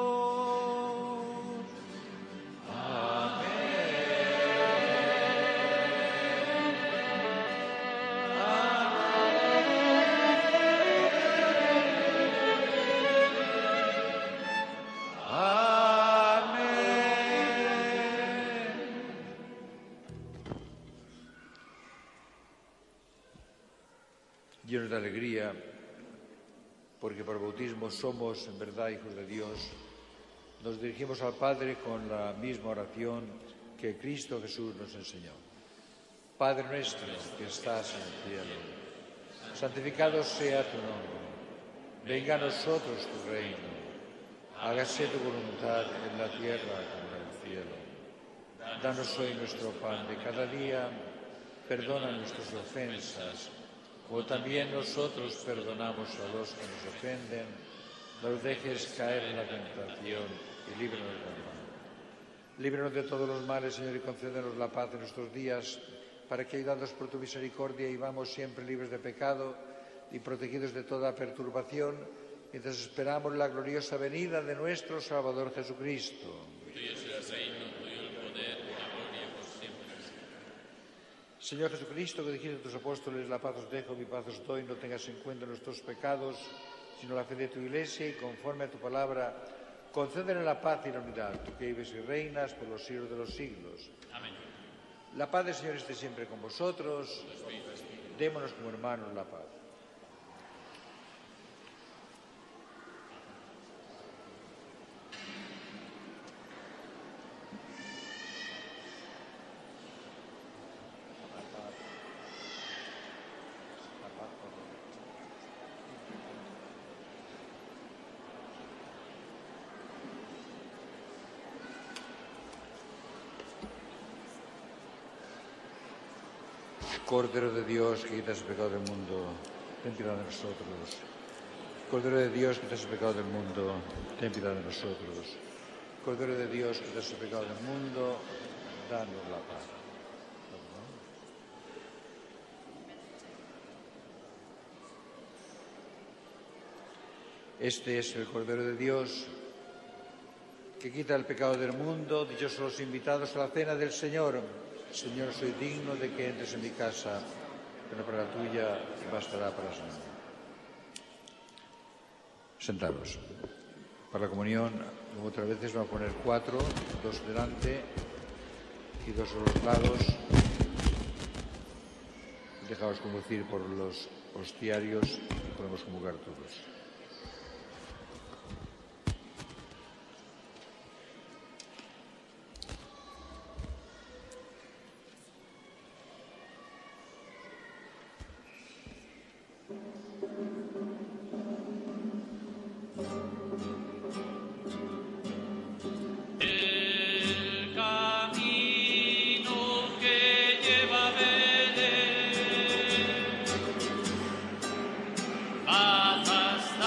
Llenos de alegría, porque por bautismo somos en verdad hijos de Dios, nos dirigimos al Padre con la misma oración que Cristo Jesús nos enseñó. Padre nuestro que estás en el cielo, santificado sea tu nombre. Venga a nosotros tu reino. Hágase tu voluntad en la tierra como en el cielo. Danos hoy nuestro pan de cada día. Perdona nuestras ofensas, como también nosotros perdonamos a los que nos ofenden. No nos dejes caer en la tentación y líbranos del mal. Líbranos de todos los males, Señor, y concédenos la paz en nuestros días, para que, ayudados por tu misericordia, vivamos siempre libres de pecado y protegidos de toda perturbación, mientras esperamos la gloriosa venida de nuestro Salvador Jesucristo. Tuyo es el reino, tuyo el poder y la gloria por siempre. Señor Jesucristo, que dijiste a tus apóstoles, la paz os dejo, mi paz os doy, no tengas en cuenta nuestros pecados, sino la fe de tu Iglesia, y conforme a tu palabra, concédele la paz y la unidad, tú que vives y reinas por los siglos de los siglos. Amén. La paz del Señor esté siempre con vosotros. Démonos como hermanos la paz. Cordero de Dios, que quitas el pecado del mundo, ten piedad de nosotros. Cordero de Dios, que quitas el pecado del mundo, ten piedad de nosotros. Cordero de Dios, que quitas el pecado del mundo, danos la paz. Este es el Cordero de Dios, que quita el pecado del mundo. Dichosos los invitados a la cena del Señor. Señor, soy digno de que entres en mi casa, pero para la tuya bastará para siempre. Sentados. Para la comunión, como otras veces, vamos a poner cuatro, dos delante y dos a los lados. Dejaos conducir por los hostiarios y podemos comulgar todos. Hasta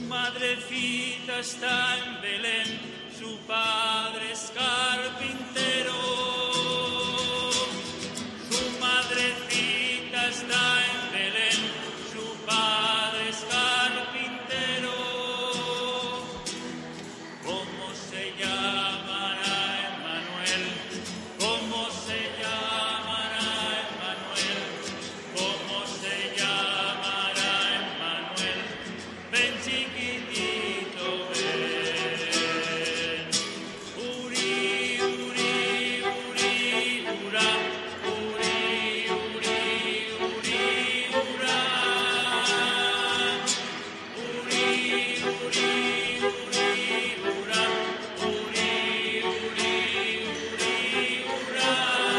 madrecita está en Belén, su padre es carpintero. Su madrecita está en Belén, su padre es carpintero. ¿Cómo se llamará Emmanuel? ¿Cómo se llamará Emmanuel? ¿Cómo se llamará Emmanuel? Ven chiquitito, ven. Uri, uri, uri, ura. Uri, uri, uri, ura. Uri, uri, uri, ura. Uri, uri, uri, ura.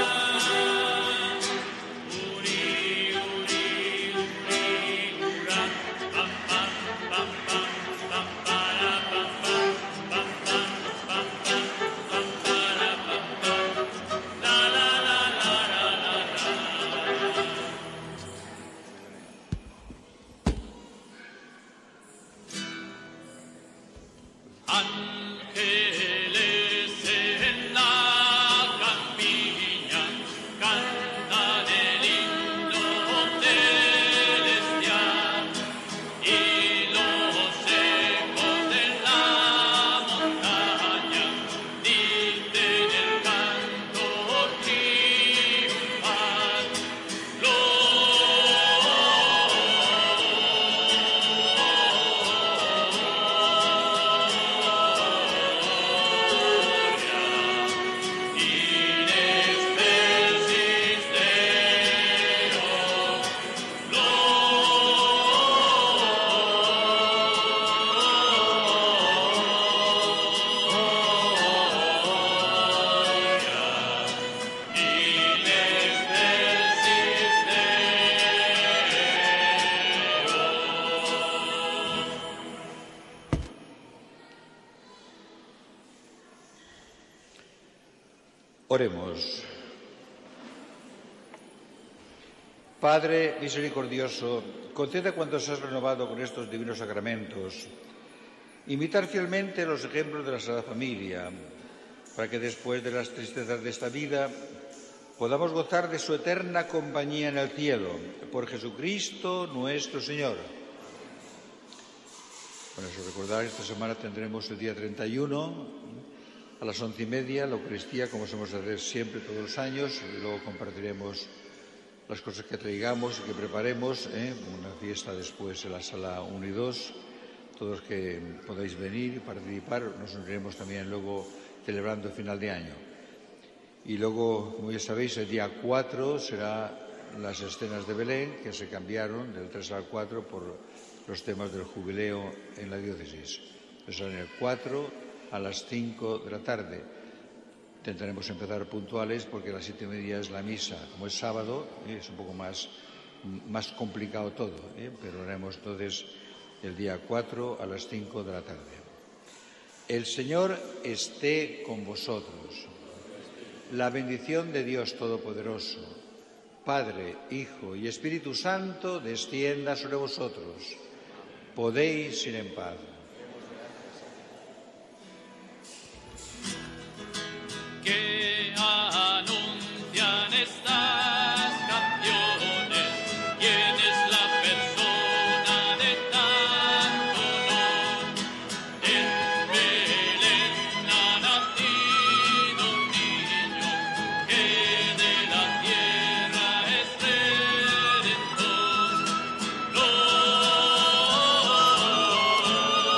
Uri, uri, uri, ura. Pam, pam, pam, pam, pam, para, pam, pam, pam, pam, pam, pam, pam, para, pam, pam. La, la, la, la, la, la, la. Ángeles en la campiña cantan el himno celestial y los ecos de la montaña dicen el canto triunfal. In excelsis Deo, in excelsis Oremos. Padre misericordioso, concede a cuantos has renovado con estos divinos sacramentos imitar fielmente los ejemplos de la Sagrada Familia, para que después de las tristezas de esta vida podamos gozar de su eterna compañía en el cielo, por Jesucristo nuestro Señor. Bueno, eso recordar, esta semana tendremos el día treinta y uno a las once y media, la Eucaristía, como somos a hacer siempre todos los años, y luego compartiremos las cosas que traigamos y que preparemos, ¿eh? Una fiesta después en la sala uno y dos, todos que podáis venir y participar, nos uniremos también luego celebrando el final de año. Y luego, como ya sabéis, el día cuatro será las escenas de Belén, que se cambiaron del tres al cuatro por los temas del jubileo en la diócesis. Será en el cuatro a las cinco de la tarde. Intentaremos empezar puntuales porque a las siete y media es la misa. Como es sábado, ¿eh? Es un poco más, más complicado todo, ¿eh? Pero haremos entonces el día cuatro a las cinco de la tarde. El Señor esté con vosotros. La bendición de Dios Todopoderoso, Padre, Hijo y Espíritu Santo, descienda sobre vosotros. Podéis ir en paz. Que anuncian estas canciones, quién es la persona de tanto honor. En Belén ha nacido un niño que de la tierra es redentor. Gloria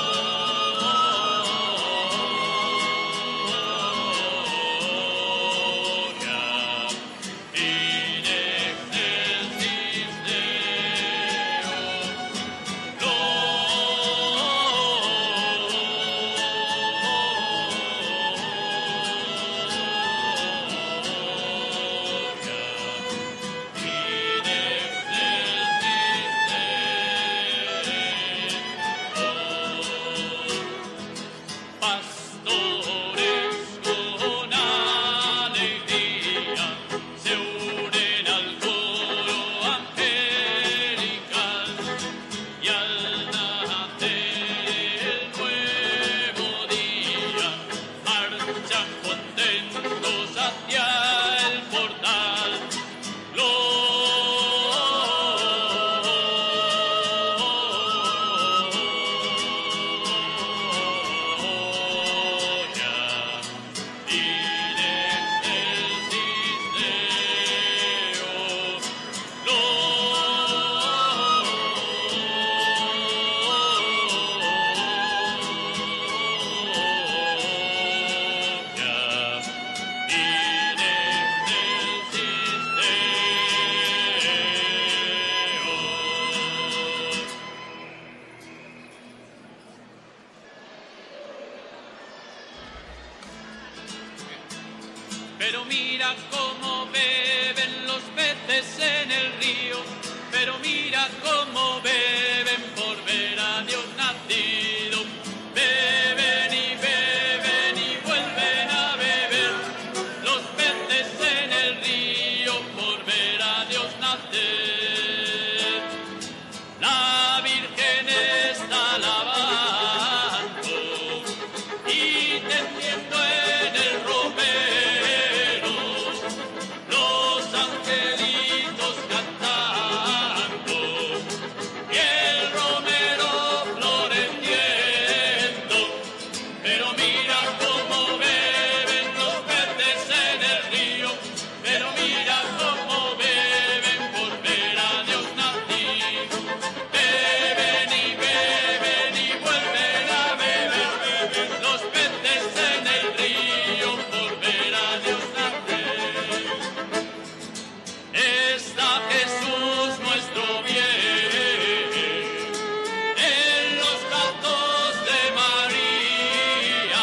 pero mira cómo beben los peces en el río, pero mira cómo beben por ver a Dios nacido. Beben y beben y vuelven a beber los peces en el río por ver a Dios nacer. La Virgen está lavando y tendiendo en el romero, los angelitos cantando y el romero floreciendo. Pero mira cómo beben los peces en el río, pero mira cómo beben por ver a Dios nacido. Beben y beben y vuelven a beber los peces en el río por ver a Dios nacer. Está Jesús nuestro bien en los brazos de María.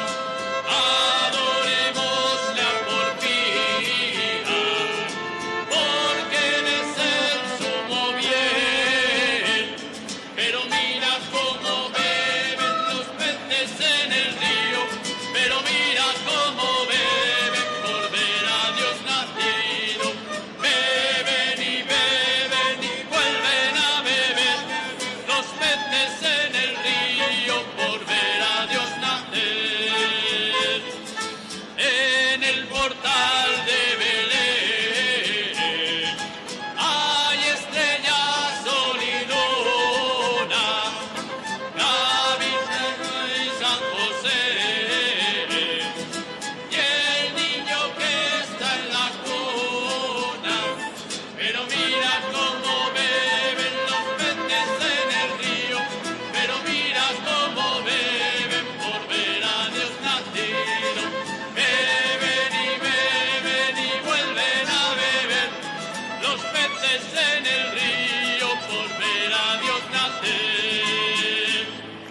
Adorémosle a porfía, porque Él es el sumo bien. Pero mira cómo beben los peces en el río, pero mira cómo beben por ver a Dios nacido. Beben y beben y vuelven a beber los peces en el río por ver a Dios nacer. En el portal de Belén hay estrellas, sol y luna, la Virgen y San José, y el niño que está en la cuna. Pero mira cómo beben los peces en el río, pero mira cómo beben por ver a Dios nacido. Beben y beben y vuelven a beber los peces en el río por ver a Dios nacer.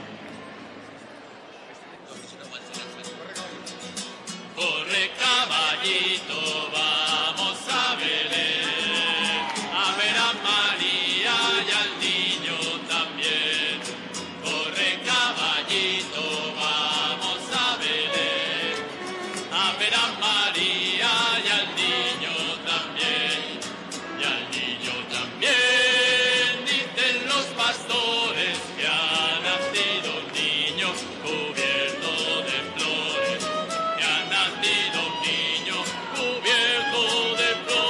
Corre caballito, vamos a Belén, a ver a María y al niño también. Corre caballito, vamos a Belén, a ver a María y al niño también. Y al niño también, dicen los pastores, que ha nacido un niño cubierto de flores, que ha nacido un niño cubierto de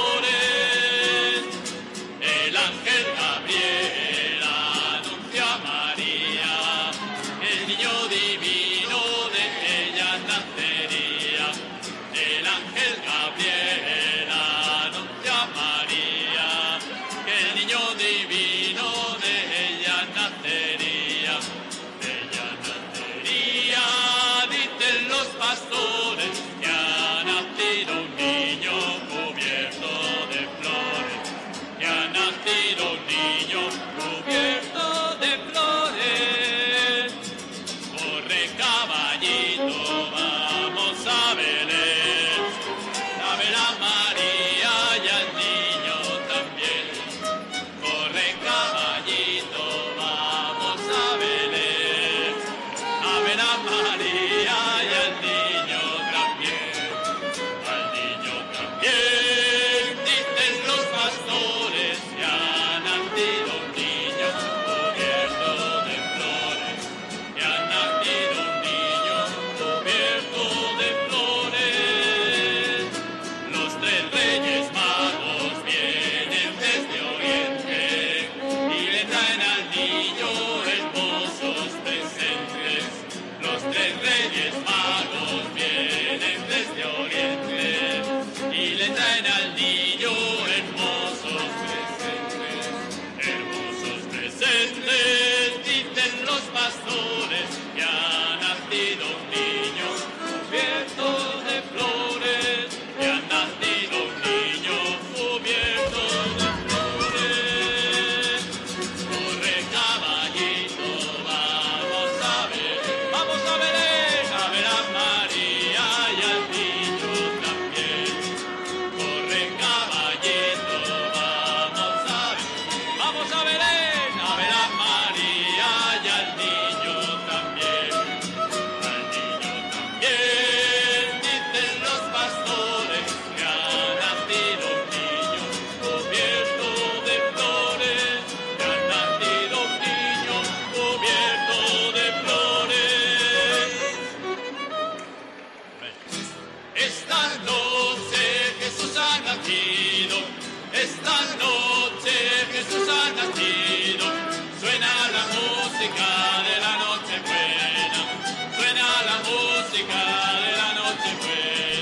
flores. El ángel Gabriel anuncia a María, el niño divino de ella nacería. El ángel Gabriel anuncia a María, que el niño divino de ella nacería. De ella nacería, dicen los pastores, que ha nacido un niño cubierto de flores, que ha nacido un niño cubierto de flores. Corre caballito, vamos a Belén, a ver a María y al niño también. Corre caballito, vamos a Belén, a ver a María y al niño también. Al niño también, dicen los pastores, que ha nacido un niño cubierto de flores, que ha nacido un niño cubierto de flores. Los tres reyes magos vienen desde Oriente y le traen al niño hermosos presentes. Los tres reyes magos vienen desde Oriente y le traen al niño hermosos presentes. Hermosos presentes, dicen los pastores, que ha nacido un niño cubierto de flores, que ha nacido un niño cubierto de flores. Corre caballito, vamos a ver, vamos a Belén, a ver a María y al niño también. sanas.